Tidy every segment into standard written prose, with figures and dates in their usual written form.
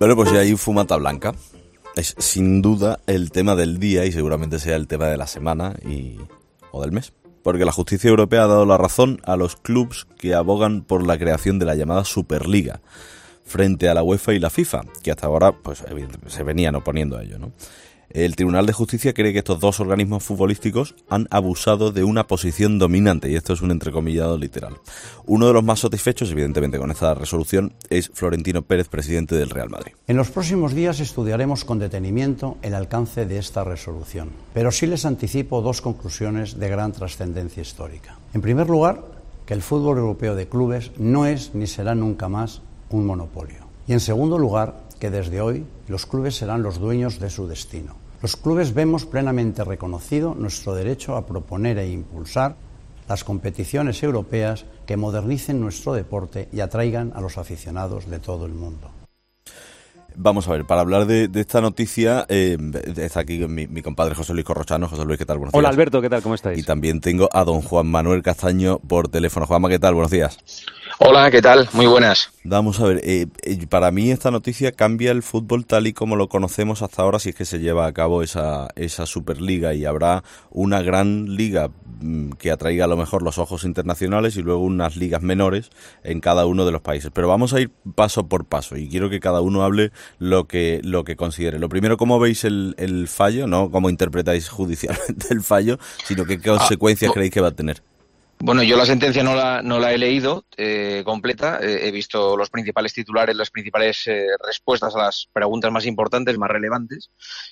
Bueno, pues ya hay fumata blanca. Es sin duda el tema del día y seguramente sea el tema de la semana o del mes. Porque la justicia europea ha dado la razón a los clubes que abogan por la creación de la llamada Superliga frente a la UEFA y la FIFA, que hasta ahora pues se venían oponiendo a ello, ¿no? El Tribunal de Justicia cree que estos dos organismos futbolísticos han abusado de una posición dominante, y esto es un entrecomillado literal. Uno de los más satisfechos, evidentemente, con esta resolución es Florentino Pérez, presidente del Real Madrid. En los próximos días estudiaremos con detenimiento el alcance de esta resolución, pero sí les anticipo dos conclusiones de gran trascendencia histórica. En primer lugar, que el fútbol europeo de clubes no es ni será nunca más un monopolio. Y en segundo lugar, que desde hoy los clubes serán los dueños de su destino. Los clubes vemos plenamente reconocido nuestro derecho a proponer e impulsar las competiciones europeas que modernicen nuestro deporte y atraigan a los aficionados de todo el mundo. Vamos a ver, para hablar de esta noticia está aquí mi compadre José Luis Corrochano. José Luis, ¿qué tal? Buenos días. Hola Alberto, ¿qué tal? ¿Cómo estáis? Y también tengo a don Juan Manuel Castaño por teléfono. Juanma, ¿qué tal? Buenos días. Hola, ¿qué tal? Muy buenas. Vamos a ver, para mí esta noticia cambia el fútbol tal y como lo conocemos hasta ahora, si es que se lleva a cabo esa Superliga, y habrá una gran liga que atraiga a lo mejor los ojos internacionales y luego unas ligas menores en cada uno de los países. Pero vamos a ir paso por paso y quiero que cada uno hable lo que considere. Lo primero, ¿cómo veis el fallo? No cómo interpretáis judicialmente el fallo, sino qué consecuencias creéis que va a tener. Bueno, yo la sentencia no la he leído completa. He visto los principales titulares, las principales respuestas a las preguntas más importantes, más relevantes.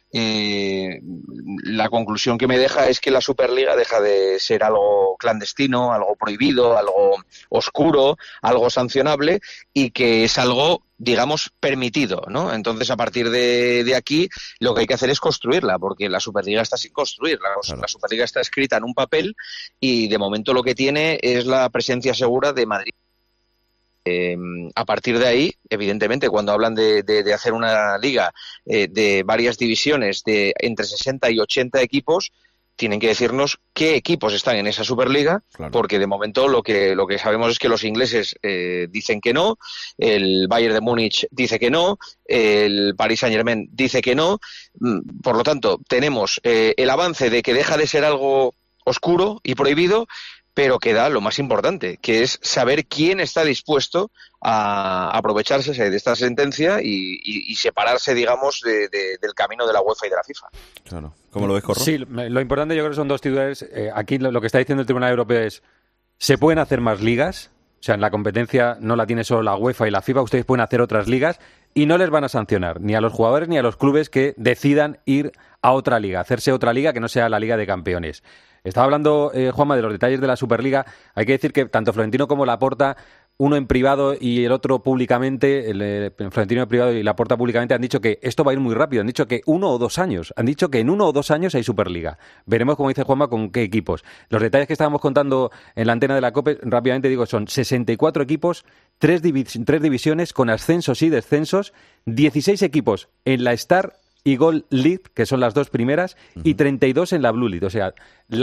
La conclusión que me deja es que la Superliga deja de ser algo clandestino, algo prohibido, algo oscuro, algo sancionable, y que es algo, digamos, permitido, ¿no? Entonces, a partir de aquí, lo que hay que hacer es construirla, porque la Superliga está sin construir. La Superliga está escrita en un papel y, de momento, lo que tiene es la presencia segura de Madrid. A partir de ahí, evidentemente, cuando hablan de hacer una liga de varias divisiones de entre 60 y 80 equipos, tienen que decirnos qué equipos están en esa Superliga, claro. Porque de momento lo que sabemos es que los ingleses dicen que no, el Bayern de Múnich dice que no, el Paris Saint-Germain dice que no. Por lo tanto, tenemos el avance de que deja de ser algo oscuro y prohibido, pero queda lo más importante, que es saber quién está dispuesto a aprovecharse de esta sentencia y separarse, digamos, del camino de la UEFA y de la FIFA. Claro. ¿Cómo lo ves, Corro? Sí, lo importante yo creo que son dos titulares. Aquí lo que está diciendo el Tribunal Europeo es: ¿se pueden hacer más ligas? O sea, en la competencia no la tiene solo la UEFA y la FIFA, ustedes pueden hacer otras ligas y no les van a sancionar ni a los jugadores ni a los clubes que decidan ir a otra liga, hacerse otra liga que no sea la Liga de Campeones. Estaba hablando, Juanma, de los detalles de la Superliga. Hay que decir que tanto Florentino como Laporta, uno en privado y el otro públicamente, Florentino en privado y Laporta públicamente, han dicho que esto va a ir muy rápido. Han dicho que 1 o 2 años. Han dicho que en 1 o 2 años hay Superliga. Veremos, como dice Juanma, con qué equipos. Los detalles que estábamos contando en la antena de la COPE, rápidamente digo, son 64 equipos, 3 divisiones con ascensos y descensos, 16 equipos en la Star y Gold League, que son las dos primeras, y 32 en la Blue League. O sea,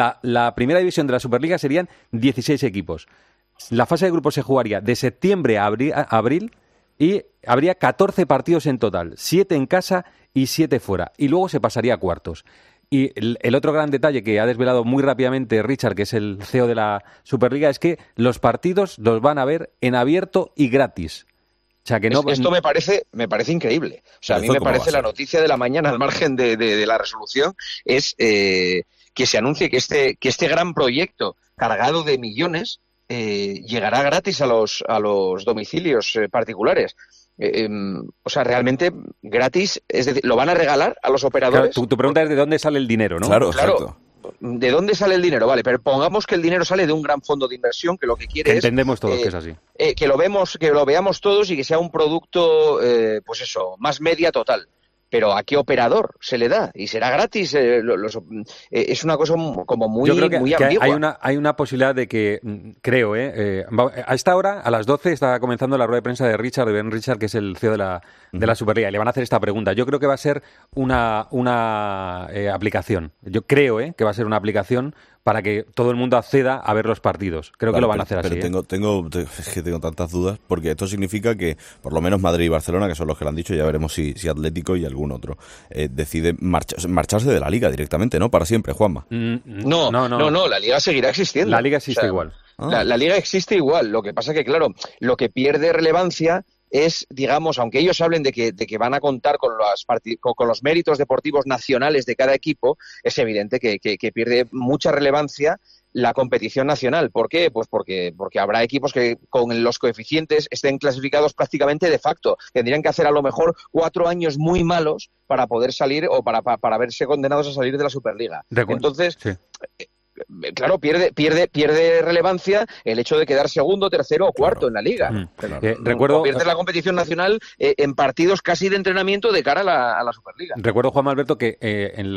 la primera división de la Superliga serían 16 equipos. La fase de grupos se jugaría de septiembre a abril y habría 14 partidos en total, 7 en casa y 7 fuera. Y luego se pasaría a cuartos. Y el otro gran detalle que ha desvelado muy rápidamente Richard, que es el CEO de la Superliga, es que los partidos los van a ver en abierto y gratis. O sea, que no... Esto me parece increíble. O sea, a mí me parece la noticia de la mañana, al margen de la resolución, es que se anuncie que este gran proyecto cargado de millones llegará gratis a los domicilios particulares. O sea, realmente gratis, es decir, ¿lo van a regalar a los operadores? Claro, tu pregunta es de dónde sale el dinero, ¿no? Claro. ¿De dónde sale el dinero? Vale, pero pongamos que el dinero sale de un gran fondo de inversión que lo que quiere es... Entendemos todos que es así. Que lo veamos todos y que sea un producto, pues eso, más media total. Pero ¿a qué operador se le da? ¿Y será gratis? Es una cosa como muy, yo creo que, muy que ambigua. hay una posibilidad de que, creo, a esta hora, a las 12, está comenzando la rueda de prensa de Ben Richard, que es el CEO de la Superliga, y le van a hacer esta pregunta. Yo creo que va a ser una aplicación. Yo creo que va a ser una aplicación para que todo el mundo acceda a ver los partidos. Creo que lo van a hacer así. Pero es que tengo tantas dudas, porque esto significa que por lo menos Madrid y Barcelona, que son los que lo han dicho, ya veremos si Atlético y algún otro, decide marcharse de la Liga directamente, ¿no? Para siempre, Juanma. No, la Liga seguirá existiendo. La Liga existe igual. La Liga existe igual. Lo que pasa que, claro, lo que pierde relevancia es, digamos, aunque ellos hablen de que van a contar con los méritos deportivos nacionales de cada equipo, es evidente que pierde mucha relevancia la competición nacional. ¿Por qué? Pues porque habrá equipos que con los coeficientes estén clasificados prácticamente de facto. Tendrían que hacer a lo mejor 4 años muy malos para poder salir o para verse condenados a salir de la Superliga. Entonces, sí. Claro, pierde relevancia el hecho de quedar segundo, tercero o cuarto en la Liga. Recuerdo pierde la competición nacional en partidos casi de entrenamiento de cara a la Superliga. Recuerdo, Juan Alberto, que en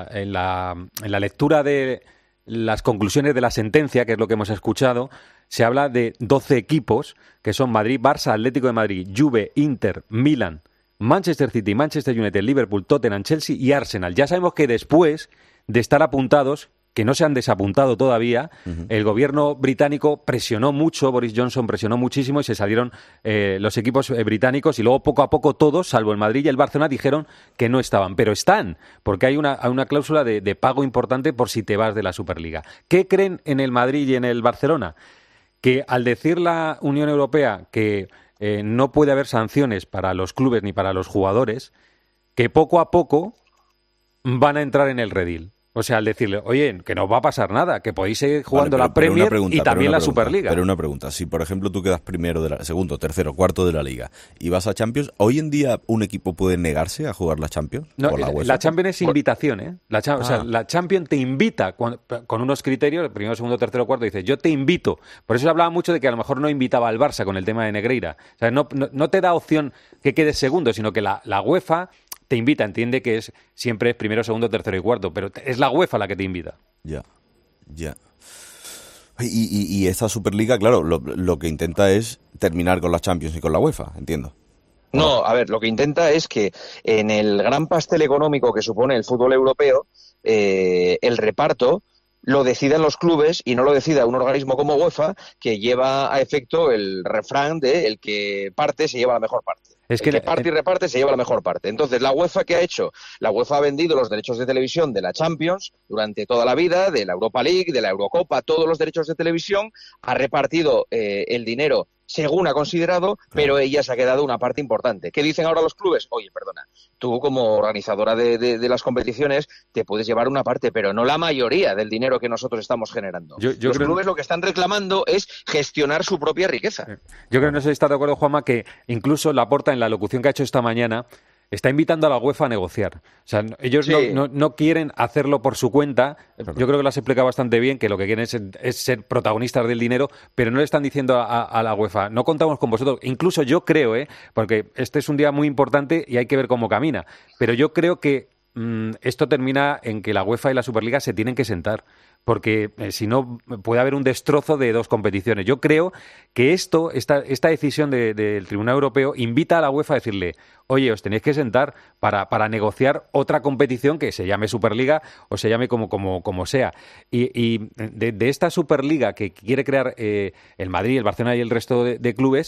la lectura de las conclusiones de la sentencia, que es lo que hemos escuchado, se habla de 12 equipos, que son Madrid, Barça, Atlético de Madrid, Juve, Inter, Milan, Manchester City, Manchester United, Liverpool, Tottenham, Chelsea y Arsenal. Ya sabemos que después de estar apuntados, que no se han desapuntado todavía, el gobierno británico presionó mucho, Boris Johnson presionó muchísimo y se salieron los equipos británicos y luego poco a poco todos, salvo el Madrid y el Barcelona, dijeron que no estaban. Pero están, porque hay una cláusula de pago importante por si te vas de la Superliga. ¿Qué creen en el Madrid y en el Barcelona? Que al decir la Unión Europea que no puede haber sanciones para los clubes ni para los jugadores, que poco a poco van a entrar en el redil. O sea, al decirle, oye, que no va a pasar nada, que podéis seguir jugando la Premier y también la Superliga. Pero una pregunta, si por ejemplo tú quedas segundo, tercero, cuarto de la Liga y vas a Champions, ¿hoy en día un equipo puede negarse a jugar la Champions? No, la Champions es invitación, ¿eh? O sea, la Champions te invita con unos criterios, primero, segundo, tercero, cuarto, dice, yo te invito. Por eso se hablaba mucho de que a lo mejor no invitaba al Barça con el tema de Negreira. O sea, no te da opción que quedes segundo, sino que la UEFA te invita, entiende que siempre es primero, segundo, tercero y cuarto, pero es la UEFA la que te invita. Ya. Y esta Superliga, claro, lo que intenta es terminar con la Champions y con la UEFA, entiendo. No, a ver, lo que intenta es que en el gran pastel económico que supone el fútbol europeo, el reparto lo decidan los clubes y no lo decida un organismo como UEFA, que lleva a efecto el refrán de el que parte se lleva la mejor parte. El que parte y reparte se lleva la mejor parte. Entonces, ¿la UEFA qué ha hecho? La UEFA ha vendido los derechos de televisión de la Champions durante toda la vida, de la Europa League, de la Eurocopa, todos los derechos de televisión, ha repartido el dinero según ha considerado, pero ella se ha quedado una parte importante. ¿Qué dicen ahora los clubes? Oye, perdona, tú como organizadora de las competiciones te puedes llevar una parte, pero no la mayoría del dinero que nosotros estamos generando. Los clubes lo que están reclamando es gestionar su propia riqueza. Yo creo que no sé si estás de acuerdo, Juanma, que incluso Laporta, en la locución que ha hecho esta mañana, está invitando a la UEFA a negociar. O sea, ellos no quieren hacerlo por su cuenta. Yo creo que lo has explicado bastante bien, que lo que quieren es ser protagonistas del dinero, pero no le están diciendo a la UEFA, no contamos con vosotros. Incluso yo creo, porque este es un día muy importante y hay que ver cómo camina, pero yo creo que esto termina en que la UEFA y la Superliga se tienen que sentar, porque si no puede haber un destrozo de dos competiciones. Yo creo que esta decisión del Tribunal Europeo invita a la UEFA a decirle, oye, os tenéis que sentar para negociar otra competición que se llame Superliga o se llame como sea. Y de esta Superliga que quiere crear el Madrid, el Barcelona y el resto de clubes,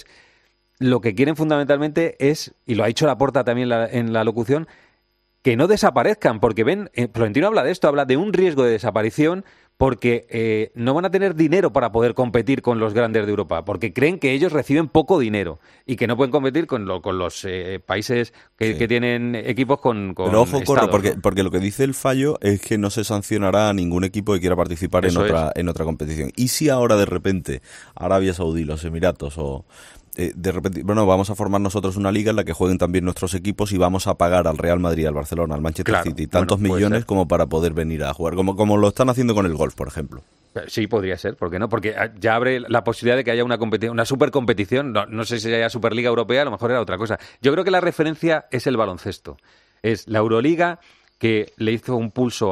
lo que quieren fundamentalmente es, y lo ha dicho Laporta también en la locución, que no desaparezcan, porque Florentino habla de esto, habla de un riesgo de desaparición porque no van a tener dinero para poder competir con los grandes de Europa, porque creen que ellos reciben poco dinero y que no pueden competir con los países que tienen equipos con Pero ojo, estados, porque lo que dice el fallo es que no se sancionará a ningún equipo que quiera participar en otra competición. ¿Y si ahora de repente Arabia Saudí, los Emiratos o de repente, vamos a formar nosotros una liga en la que jueguen también nuestros equipos y vamos a pagar al Real Madrid, al Barcelona, al Manchester City tantos millones como para poder venir a jugar, como lo están haciendo con el golf, por ejemplo? Sí, podría ser, ¿por qué no? Porque ya abre la posibilidad de que haya una supercompetición, no sé si haya Superliga Europea, a lo mejor era otra cosa. Yo creo que la referencia es el baloncesto, es la Euroliga, que le hizo un pulso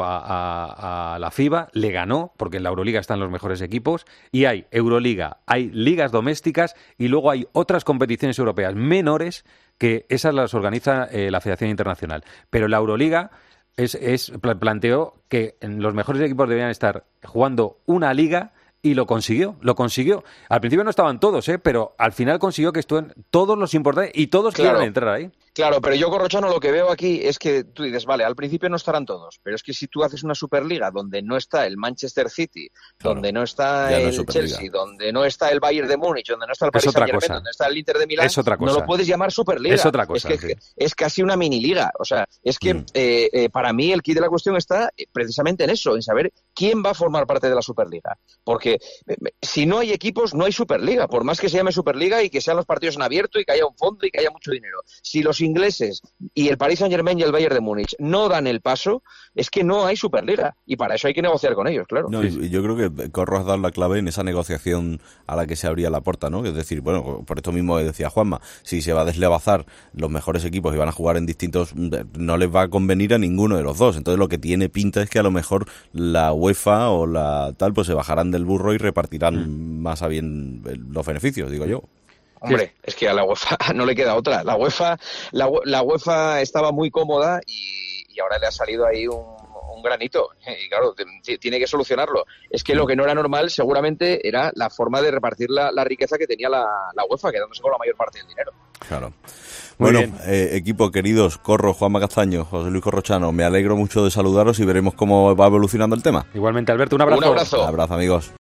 a la FIBA, le ganó, porque en la Euroliga están los mejores equipos, y hay Euroliga, hay ligas domésticas, y luego hay otras competiciones europeas menores, que esas las organiza la Federación Internacional. Pero la Euroliga planteó que los mejores equipos deberían estar jugando una liga y lo consiguió. Al principio no estaban todos, pero al final consiguió que estuvieran todos los importantes y todos quieran entrar ahí. Claro, pero yo, Corrochano, lo que veo aquí es que tú dices, vale, al principio no estarán todos, pero es que si tú haces una Superliga donde no está el Manchester City, donde no está el Chelsea, donde no está el Bayern de Múnich, donde no está el Paris Saint-Germain, donde no está el Inter de Milán, no lo puedes llamar Superliga. Es otra cosa. Es casi una miniliga. O sea, es que para mí el quid de la cuestión está precisamente en eso, en saber quién va a formar parte de la Superliga. Porque si no hay equipos, no hay Superliga, por más que se llame Superliga y que sean los partidos en abierto y que haya un fondo y que haya mucho dinero. Si los ingleses y el Paris Saint-Germain y el Bayern de Múnich no dan el paso, es que no hay Superliga. Y para eso hay que negociar con ellos, claro. No, y yo creo que Corro has dado la clave en esa negociación a la que se abría la puerta, ¿no? Es decir, bueno, por esto mismo decía Juanma, si se va a deslevazar los mejores equipos y van a jugar en distintos, no les va a convenir a ninguno de los dos. Entonces lo que tiene pinta es que a lo mejor la UEFA o la tal, pues se bajarán del burro y repartirán más a bien los beneficios, digo yo. Hombre, es que a la UEFA no le queda otra. La UEFA estaba muy cómoda y ahora le ha salido ahí un granito. Y claro, tiene que solucionarlo. Es que lo que no era normal seguramente era la forma de repartir la riqueza que tenía la UEFA, quedándose con la mayor parte del dinero. Claro. Bueno, equipo, queridos, Corro, Juanma Castaño, José Luis Corrochano, me alegro mucho de saludaros y veremos cómo va evolucionando el tema. Igualmente, Alberto, un abrazo. Un abrazo. Un abrazo, amigos.